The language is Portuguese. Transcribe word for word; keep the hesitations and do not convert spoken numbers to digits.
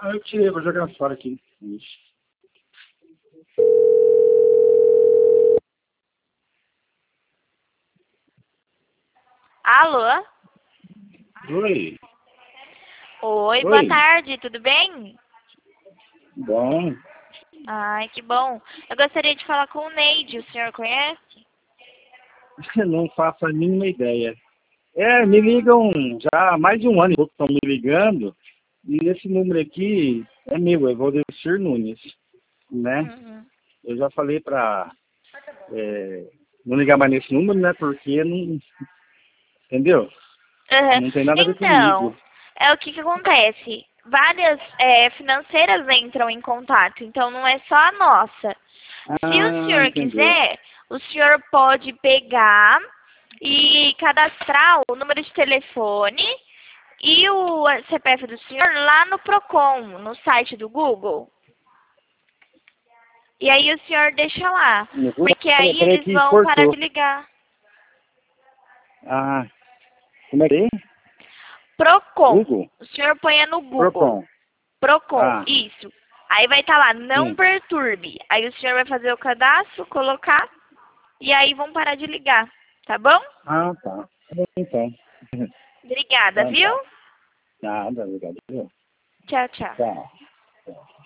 Ah, eu tirei, vou jogar fora aqui. Ixi. Alô? Oi. Oi, boa Oi. tarde, tudo bem? Bom. Ai, que bom. Eu gostaria de falar com o Neide, o senhor conhece? Não faço a mínima ideia. É, me ligam já há mais de um ano e pouco estão me ligando. E esse número aqui é meu, é Valdecir Nunes, né? Uhum. Eu já falei pra é, não ligar mais nesse número, né? Porque não. Entendeu? Uhum. Não tem nada a ver Então, comigo. é o que que acontece? Várias é, financeiras entram em contato, então não é só a nossa. Se o Ah, senhor entendeu. quiser, o senhor pode pegar e cadastrar o número de telefone e o C P F do senhor lá no Procon, no site do Google. E aí o senhor deixa lá, No Google? porque Peraí, aí peraí eles que vão parar de cortou. ligar. Ah, como é que é? Procon. Google? O senhor põe no Google. Procon. Procon, Ah, isso. Aí vai estar lá, não sim. perturbe. Aí o senhor vai fazer o cadastro, colocar, e aí vão parar de ligar. Tá bom? Ah, tá. Tá bom, então. Obrigada, Então viu? tá. Nada, obrigado. Tchau, tchau. Tchau. Tchau.